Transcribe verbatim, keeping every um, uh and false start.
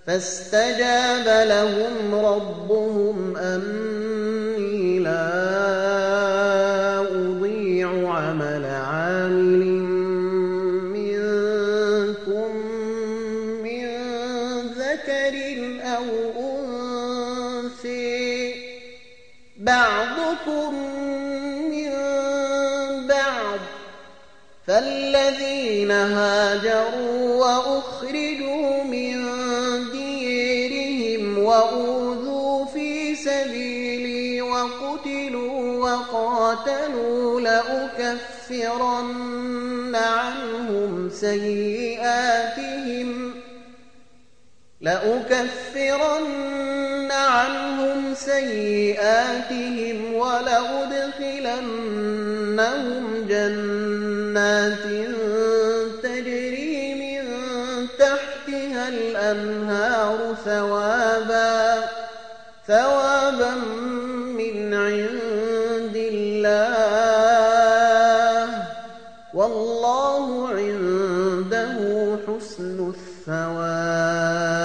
فاستجاب لهم ربهم أني لا أضيع عمل عامل منكم من ذكر أو أنثى بعضكم من بعض، فالذين هاجروا وأخرجوا من ديرهم وأوذوا في سبيلي وقتلوا وقاتلوا لأكفرن عنهم سيئاتهم لأكفرن عنهم سيئاتهم ولأدخلنهم جنات تجري من تحتها الأنهار ثوابا ثوابا من عند الله، والله عنده حسن الثواب.